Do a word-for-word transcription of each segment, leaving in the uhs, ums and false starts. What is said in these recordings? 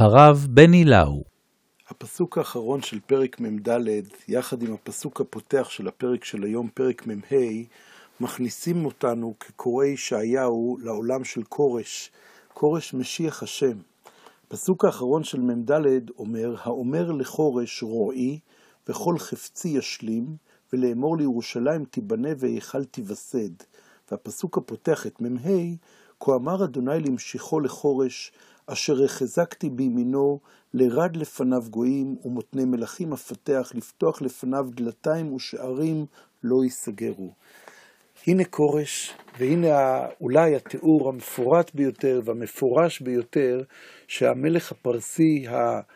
הרב בני לאו. הפסוק האחרון של פרק מ"ד, יחד עם הפסוק הפותח של הפרק של היום, פרק מ"ה, מכניסים אותנו כקוראי ישעיהו לעולם של קורש, קורש משיח השם. הפסוק האחרון של מ"ד אומר, האומר לחורש רועי, וכל חפצי ישלים, ולאמור לירושלים תיבנה והיכל תיווסד. והפסוק הפותח את מ"ה, כה אמר אדוני למשיחו לחורש, אשר החזקתי בימינו, לרד לפניו גויים ומותני מלכים אפתח, לפתוח לפניו דלתיים ושערים לא ייסגרו. הנה קורש, והנה אולי התיאור המפורט ביותר והמפורש ביותר, שהמלך הפרסי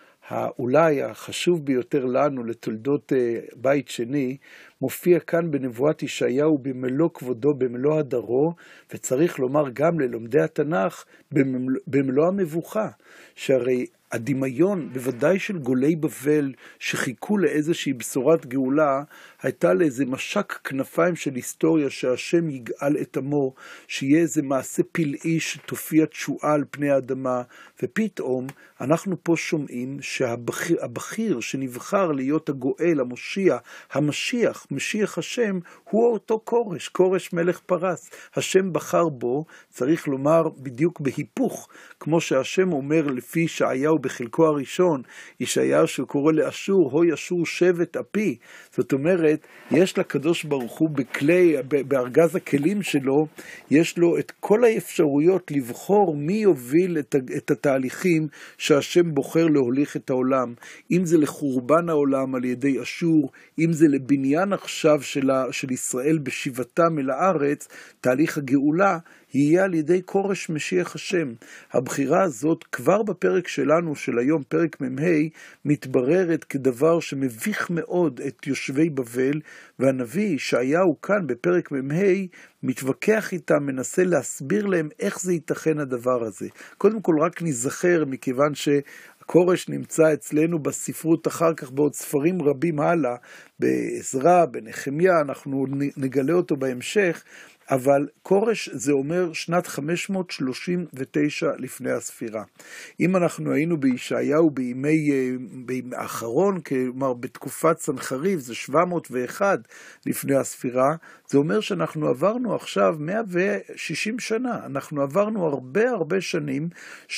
האולי החשוב ביותר לנו לתולדות בית שני, מופיע כאן בנבואת ישעיהו במלוא כבודו, במלוא הדרו, וצריך לומר גם ללומדי התנ"ך במלוא המבוכה, שהרי הדמיון בוודאי של גולי בבל שחיכו לאיזושהי בשורת גאולה, הייתה לאיזה משק כנפיים של היסטוריה שהשם יגאל את עמו, שיהיה איזה מעשה פלאי שתופיע תשועה על פני האדמה, ופתאום אנחנו פה שומעים שהבחיר הבחיר שנבחר להיות הגואל, המושיע, המשיח, משיח השם, הוא אותו קורש, קורש מלך פרס. השם בחר בו, צריך לומר בדיוק בהיפוך, כמו שהשם אומר לפי ישעיהו בחלקו הראשון, ישעיהו שקורא לאשור, הו ישור שבט אפי. זאת אומרת, יש לקדוש ברוך הוא בכלי, בארגז הכלים שלו, יש לו את כל האפשרויות לבחור מי יוביל את, את התהליכים שהשם בוחר להוליך את העולם. אם זה לחורבן העולם על ידי אשור, אם זה לבניין עכשיו של, של ישראל בשיבתם אל הארץ, תהליך הגאולה, יהיה על ידי קורש משיח השם. הבחירה הזאת כבר בפרק שלנו של היום, פרק מ"ה, מתבררת כדבר שמביך מאוד את יושבי בבל, והנביא ישעיהו כאן בפרק מ"ה מתווכח איתם, מנסה להסביר להם איך זה ייתכן הדבר הזה. קודם כל רק נזכר, מכיוון שקורש נמצא אצלנו בספרות אחר כך בעוד ספרים רבים הלאה, בעזרא, בנחמיה, אנחנו נגלה אותו בהמשך, אבל קורש זה אומר שנת חמש מאות שלושים ותשע לפני הספירה. אם אנחנו היינו בישעיהו בימי, בימי האחרון, כלומר בתקופת סנחריב, זה שבע מאות ואחת לפני הספירה, זה אומר שאנחנו עברנו עכשיו מאה ושישים שנה, אנחנו עברנו הרבה הרבה שנים,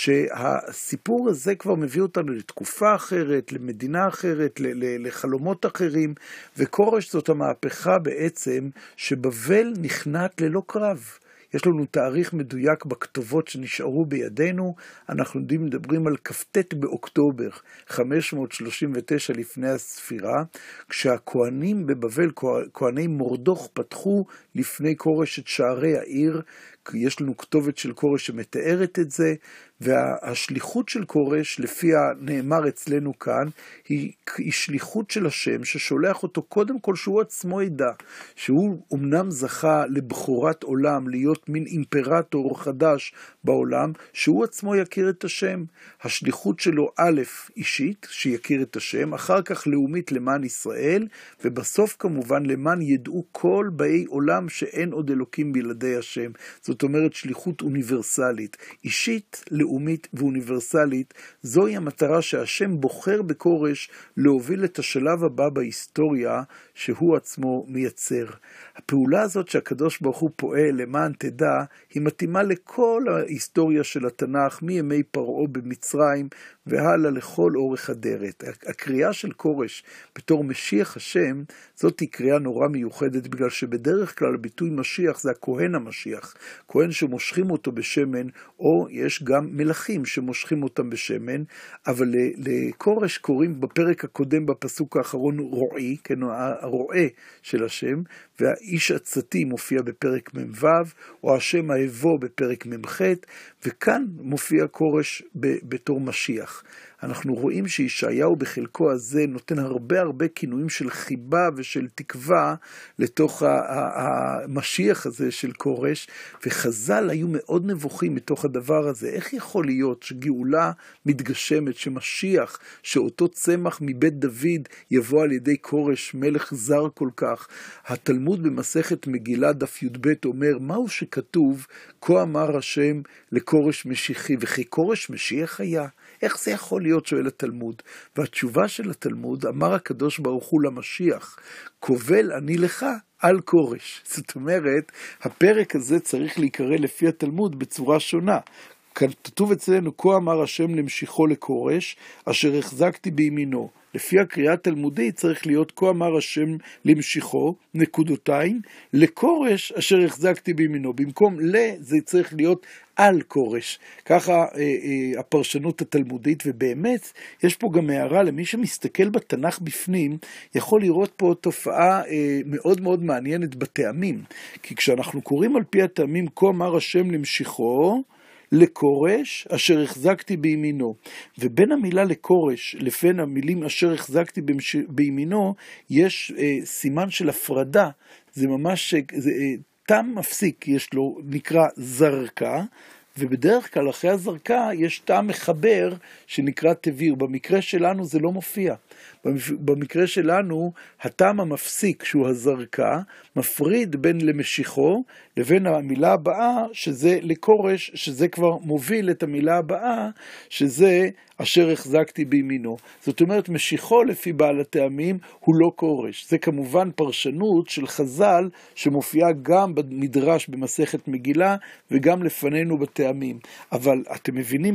שהסיפור הזה כבר מביא אותנו לתקופה אחרת, למדינה אחרת, לחלומות אחרים, וקורש זאת המהפכה בעצם שבבל נכנעת ללא קרב. יש לנו תאריך מדויק בכתובות שנשארו בידינו, אנחנו מדברים על כ"ט באוקטובר, חמש מאות שלושים ותשע לפני הספירה, כשהכהנים בבבל, כהני מורדוך, פתחו לפני קורש את שערי העיר, יש לנו כתובת של קורש שמתארת את זה, והשליחות של קורש, לפי הנאמר אצלנו כאן, היא, היא שליחות של השם, ששולח אותו קודם כל שהוא עצמו ידע, שהוא אמנם זכה לבחורת עולם, להיות מין אימפרטור חדש בעולם, שהוא עצמו יכיר את השם. השליחות שלו א' אישית, שיכיר את השם, אחר כך לאומית למען ישראל, ובסוף כמובן למען ידעו כל באי עולם שאין עוד אלוקים בלעדי השם. זאת אומרת שליחות אוניברסלית, אישית, לאומית ואוניברסלית. זוהי המטרה שהשם בוחר בקורש להוביל את השלב הבא בהיסטוריה שהוא עצמו מייצר. הפעולה הזאת שהקדוש ברוך הוא פועל למען תדע, היא מתאימה לכל ההיסטוריה של התנ"ך, מימי פרעה במצרים והלאה לכל אורך הדרך. הקריאה של קורש בתור משיח השם, זאת היא קריאה נורא מיוחדת, בגלל שבדרך כלל הביטוי משיח זה הכהן המשיח, כהן שמושכים אותו בשמן, או יש גם מלכים שמושכים אותם בשמן, אבל לקורש קוראים בפרק הקודם בפסוק האחרון רועי, כן, הרועה של השם, והאיש עצתי מופיע בפרק מ"ו, או השם האבו בפרק מ"ח, וכאן מופיע קורש בתור משיח. אנחנו רואים שישעיהו בחלקו הזה נותן הרבה הרבה כינויים של חיבה ושל תקווה לתוך המשיח הזה של כורש, וחז"ל היו מאוד נבוכים מתוך הדבר הזה. איך יכול להיות שגאולה מתגשמת, שמשיח, שאותו צמח מבית דוד יבוא על ידי כורש, מלך זר כל כך? התלמוד במסכת מגילה דף י"ב אומר, מהו שכתוב, כה אמר השם לכורש משיחי, וכי כורש משיח היה? איך זה יכול להיות, שואל התלמוד? והתשובה של התלמוד, אמר הקדוש ברוך הוא למשיח, קובל אני לך על כורש. זאת אומרת, הפרק הזה צריך להיקרא לפי התלמוד בצורה שונה. כתוב אצלנו, כה אמר השם למשיחו לכורש, אשר החזקתי בימינו. לפי הקריאה התלמודית צריך להיות, כה אמר השם למשיחו, נקודותיים, לכורש אשר החזקתי בימינו. במקום ל, זה צריך להיות על כורש. ככה אה, אה, הפרשנות התלמודית, ובאמת יש פה גם הערה למי שמסתכל בתנ"ך בפנים, יכול לראות פה תופעה אה, מאוד מאוד מעניינת בטעמים. כי כשאנחנו קוראים על פי הטעמים, כה אמר השם למשיחו, לכורש אשר החזקתי בימינו, ובין המילה לכורש לבין המילים אשר החזקתי במש... בימינו יש אה, סימן של הפרדה. זה ממש זה, אה, טעם מפסיק, יש לו, נקרא זרקה, ובדרך כלל אחרי הזרקה יש טעם מחבר שנקרא תביר. במקרה שלנו זה לא מופיע. במקרה שלנו הטעם המפסיק שהוא הזרקה מפריד בין למשיחו לבין המילה הבאה שזה לכורש, שזה כבר מוביל את המילה הבאה שזה אשר החזקתי בימינו. זאת אומרת, משיחו לפי בעל הטעמים הוא לא כורש. זה כמובן פרשנות של חז"ל שמופיעה גם במדרש במסכת מגילה וגם לפנינו בטעמים. אבל אתם מבינים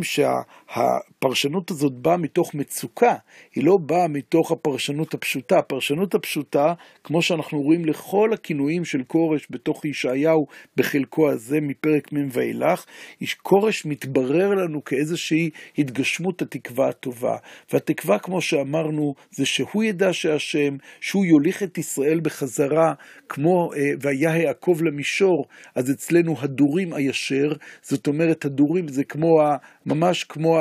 שהפרשנות הזאת באה מתוך מצוקה, היא לא באה מתוך הפרשנות הפשוטה. הפרשנות הפשוטה, כמו שאנחנו רואים לכל הכינויים של כורש בתוך ישעיהו בחלקו הזה מפרק מ' ואילך, כורש מתברר לנו כאיזושהי התגשמות התקווה הטובה. והתקווה, כמו שאמרנו, זה שהוא ידע שהשם, שהוא יוליך את ישראל בחזרה, כמו והיה יעקב למישור, אז אצלנו הדורים הישר, זאת אומרת הדורים זה כמו, ממש כמו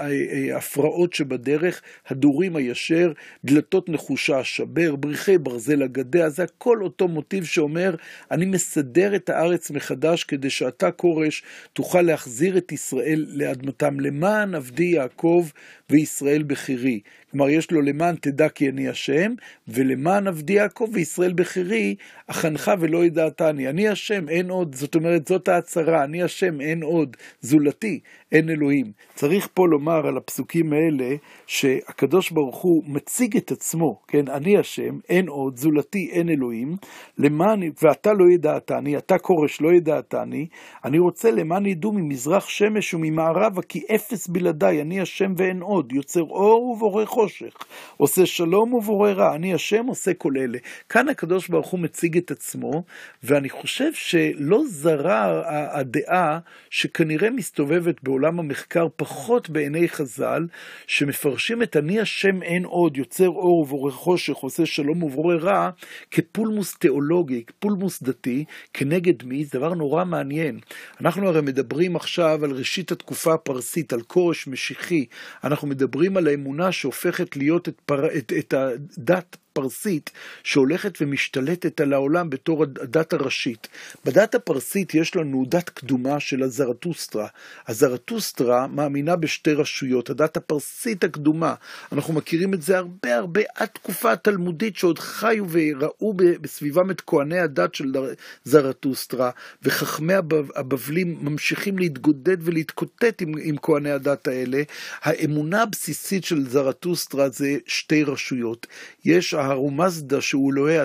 ההפרעות שבדרך, הדורים הישר, דלתות נחושה השבר, בריחי ברזל הגדע, זה הכל אותו מוטיב שאומר, אני מסדר את הארץ מחדש כדי שאתה כורש תוכל להחזיר את ישראל לאדמתם, למען עבדי יעקב וישראל בחירי. כלומר, יש לו למען תדע כי אני השם, ולמען עבדי יעקב וישראל בחירי, החנך ולא ידעתני. אני השם, אין עוד. זאת אומרת, זאת ההצהרה, אני השם, אין עוד. זולתי, אין אלוהים. צריך פה לומר על הפסוקים האלה, שהקדוש ברוך הוא מציג את עצמו, כן, אני השם, אין עוד, זולתי, אין אלוהים, למען, ואתה לא ידעתני, אתה כורש לא ידעתני, אני רוצה למען ידעו ממזרח שמש וממערבה, כי אפס בלעדיי, אני השם ואין עוד, יוצר אור ובורא חושך, עושה שלום ובורא רע, אני השם עושה כל אלה. כאן הקדוש ברוך הוא מציג את עצמו, ואני חושב שלא זרה הדעה שכנראה מסתובבת בעולם המחקר פחות בעיני חז"ל, שמפרשים את אני השם אין עוד, יוצר אור ובורא חושך, עושה שלום ובורא רע, כפולמוס תיאולוגי, כפולמוס דתי, כנגד מי? זה דבר נורא מעניין. אנחנו הרי מדברים עכשיו על ראשית התקופה הפרסית, על כורש משיחי, אנחנו מדברים על האמונה שהופכת להיות את, פר... את, את הדת פרסית שהולכת ומשתלטת על העולם בתור הדת הראשית. בדת הפרסית יש לנו דת קדומה של הזרטוסטרה. הזרטוסטרה מאמינה בשתי רשויות, הדת הפרסית הקדומה. אנחנו מכירים את זה הרבה הרבה עד תקופה התלמודית שעוד חיו וראו בסביבם את כהני הדת של זרטוסטרה, וחכמי הבבלים ממשיכים להתגודד ולהתקוטט עם, עם כהני הדת האלה. האמונה הבסיסית של זרטוסטרה זה שתי רשויות. יש הרמזדה שהוא אלוהי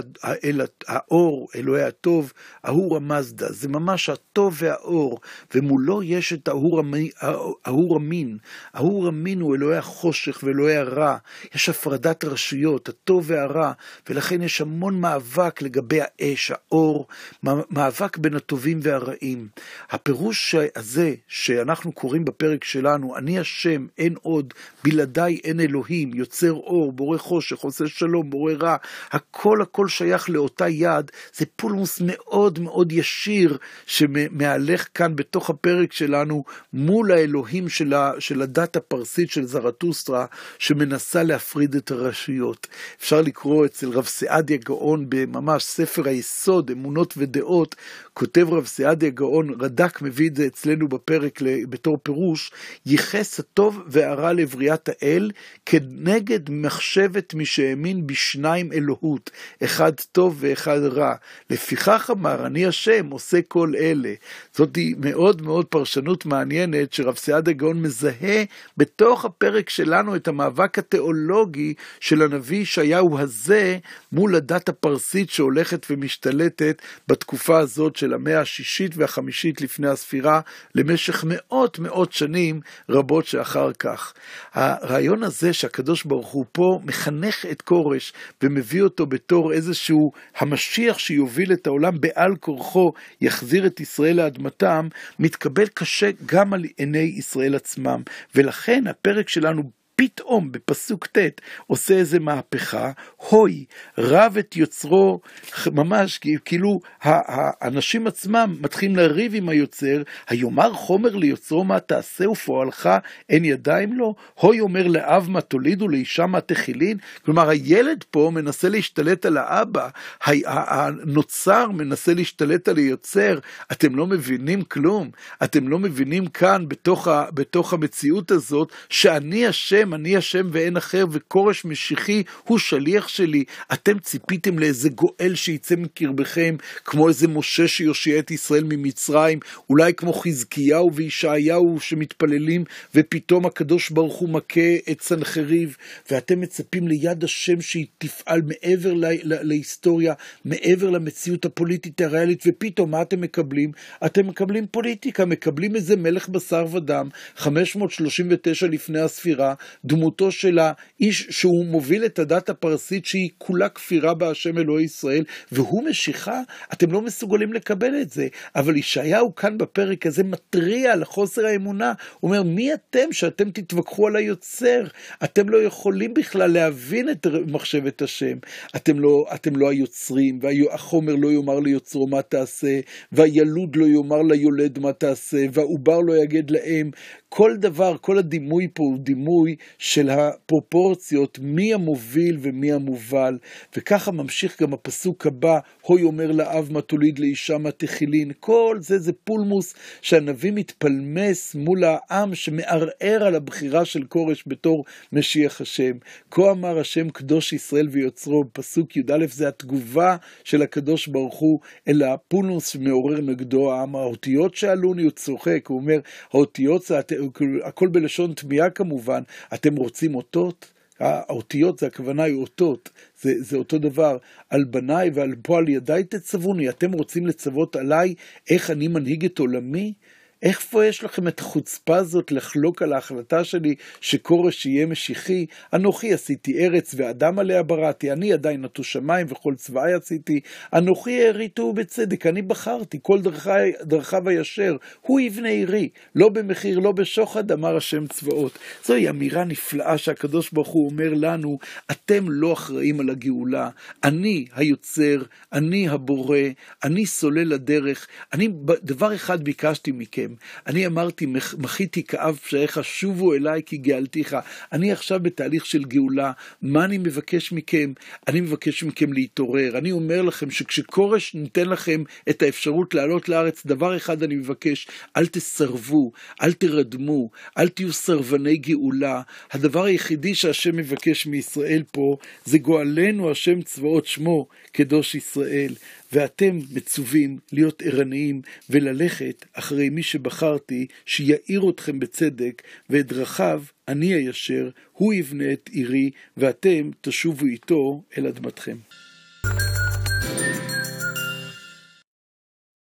האור, אלוהי הטוב, ההור המזדה, זה ממש הטוב והאור, ומולו יש את ההור המין. ההור המין הוא אלוהי החושך ואלוהי הרע, יש הפרדת רשויות, הטוב והרע, ולכן יש המון מאבק לגבי האש, האור, מאבק בין הטובים והרעים. הפירוש הזה שאנחנו קוראים בפרק שלנו, אני השם, אין עוד, בלעדיי אין אלוהים, יוצר אור, בורא חושך, עושה שלום, בורא בוררה, הכל הכל שייך לאותה יד. זה פולמוס מאוד מאוד ישיר שמהלך כאן בתוך הפרק שלנו מול האלוהים של, ה, של הדת הפרסית של זרטוסטרה, שמנסה להפריד את הרשויות. אפשר לקרוא אצל רב סעדיה גאון בממש ספר היסוד, אמונות ודעות, כותב רב סעדיה גאון, רד"ק מביא את זה אצלנו בפרק בתור פירוש, ייחס הטוב והרע לבריאת האל, כנגד מחשבת מי שהאמין בשניים אלוהות, אחד טוב ואחד רע. לפיכך אמר, אני השם עושה כל אלה. זאת היא מאוד מאוד פרשנות מעניינת, שרב סעדיה גאון מזהה בתוך הפרק שלנו את המאבק התיאולוגי של הנביא ישעיהו הזה, מול הדת הפרסית שהולכת ומשתלטת בתקופה הזאת של המאה השישית והחמישית לפני הספירה, למשך מאות מאות שנים רבות שאחר כך. הרעיון הזה שהקדוש ברוך הוא פה מחנך את כורש, ומביא אותו בתור איזשהו המשיח שיוביל את העולם בעל כורחו, יחזיר את ישראל לאדמתם, מתקבל קשה גם על עיני ישראל עצמם. ולכן הפרק שלנו פתאום בפסוק ת' עושה איזה מהפכה, הוי, רב את יוצרו, ממש כאילו האנשים עצמם מתחילים לריב עם היוצר, היומר חומר ליוצרו מה תעשה ופועלך אין ידיים לו, הוי אומר לאב מה תוליד ולאישה מה תחילין, כלומר הילד פה מנסה להשתלט על האבא, הנוצר מנסה להשתלט על היוצר, אתם לא מבינים כלום, אתם לא מבינים כאן בתוך, ה, בתוך המציאות הזאת, שאני השם, אני השם ואין אחר, וכורש משיחי הוא שליח שלי. אתם ציפיתם לאיזה גואל שיצא מקרבכם, כמו איזה משה שיושיע את ישראל ממצרים, אולי כמו חזקיהו וישעיהו שמתפללים, ופתאום הקדוש ברוך הוא מכה את סנחריב, ואתם מצפים ליד השם שהיא תפעל מעבר לה, לה, להיסטוריה, מעבר למציאות הפוליטית הריאלית, ופתאום מה אתם מקבלים? אתם מקבלים פוליטיקה, מקבלים איזה מלך בשר ודם, חמש מאות שלושים ותשע לפני הספירה, דמותו של האיש שהוא מוביל את הדת הפרסית שהיא כולה כפירה בהשם אלוהי ישראל, והוא משיחה, אתם לא מסוגלים לקבל את זה. אבל ישעיהו כאן בפרק הזה מטריע על חוסר האמונה, הוא אומר, מי אתם שאתם תתווכחו על היוצר? אתם לא יכולים בכלל להבין את מחשבת השם, אתם לא, אתם לא היוצרים, והחומר לא יאמר ליוצרו מה תעשה, והילוד לא יאמר ליולד מה תעשה, והעובר לא יגד להם. כל דבר, כל הדימוי פה הוא דימוי של הפרופורציות, מי המוביל ומי המובל, וככה ממשיך גם הפסוק הבא, הוי אומר לאב מה תוליד לאישה מה תחילין, כל זה זה פולמוס שהנביא מתפלמס מול העם שמערער על הבחירה של כורש בתור משיח השם. כה אמר השם קדוש ישראל ויוצרו, פסוק י' א' זה התגובה של הקדוש ברוך הוא אל הפולמוס שמעורר נגדו העם. האותיות שעלוני הוא צוחק, הוא אומר האותיות זה הכל בלשון תמיהה כמובן, אתם רוצים אותות? האותיות זה הכוונה היא אותות, זה, זה אותו דבר, על בניי ועל פועל ידיי תצווני, אתם רוצים לצוות עליי איך אני מנהיג את עולמי? איפה יש לכם את החוצפה הזאת לחלוק על ההחלטה שלי שכורש יהיה משיחי? אנוכי עשיתי ארץ ואדם עליה בראתי, אני עדיין נטו שמיים וכל צבאי עשיתי, אנוכי הריתו בצדק, אני בחרתי, כל דרכי, דרכיו הישר, הוא יבנה עירי, לא במחיר, לא בשוחד, אמר השם צבאות. זוהי אמירה נפלאה שהקדוש ברוך הוא אומר לנו, אתם לא אחראים על הגאולה, אני היוצר, אני הבורא, אני סולל הדרך, אני דבר אחד ביקשתי מכם, אני אמרתי, מחיתי כאב פשעיך, שובו אליי כי גאלתיך. אני עכשיו בתהליך של גאולה, מה אני מבקש מכם? אני מבקש מכם להתעורר. אני אומר לכם שכשכורש ניתן לכם את האפשרות לעלות לארץ, דבר אחד אני מבקש, אל תסרבו, אל תרדמו, אל תהיו סרבני גאולה. הדבר היחידי שהשם מבקש מישראל פה, זה גואלנו השם צבאות שמו, קדוש ישראל. ואתם מצווים להיות ערניים וללכת אחרי מי שבחרתי, שיעיר אתכם בצדק, ואת דרכיו אני הישר, הוא יבנה את עירי, ואתם תשובו איתו אל אדמתכם.